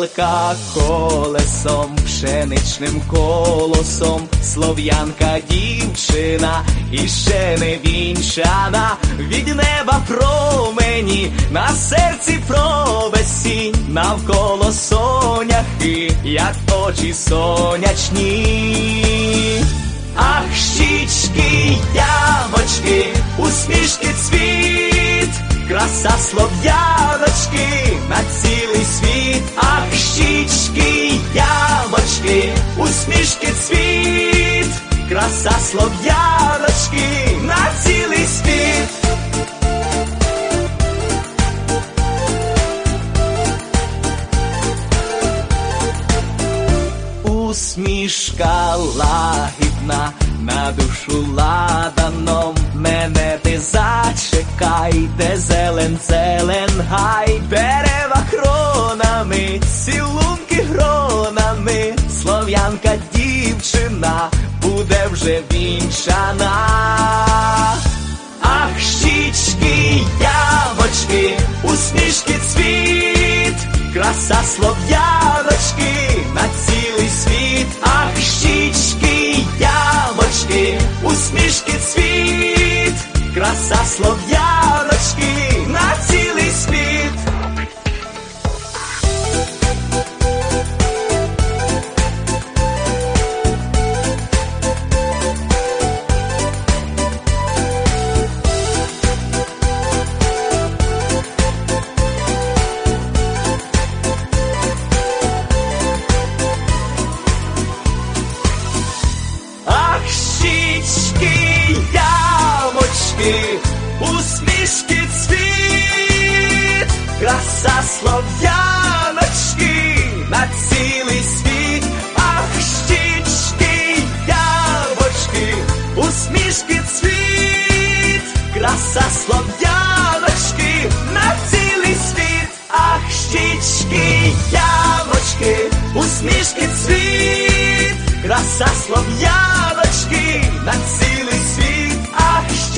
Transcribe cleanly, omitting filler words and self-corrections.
веселка колесом, пшеничним колосом, слов'янка дівчина, і ще не вінчана, від неба промені, на серці провесінь, навколо соняхи, як очі сонячні. Ах, щічки, ямочки, усмішки цвіт, краса слов'яночки на цілий світ. Ах, щічки, ямочки, усмішки цвіт, краса слов'яночки на цілий світ. Усмішка лагідна, на душу ладаном, мене ти зачекай, де зелен, зелен гай, дерева кронами, цілунки гронами, слов'янка дівчина буде вже вінчана. Ах, щічки, ямочки, усмішки цвіт, краса слов'яночки на цілий світ. Ах, щічки, ямочки, усмішки цвіт, краса слов'яночки на цілий світ. Усмішки цвіт, краса слов'яночки на цілий світ. Ах, щічки, ямочки, усмішки цвіт, краса слов'яночки на цілий світ. Ах, щічки, ямочки, усмішки цвіт, краса слов'яночки на цілий світ. Ах,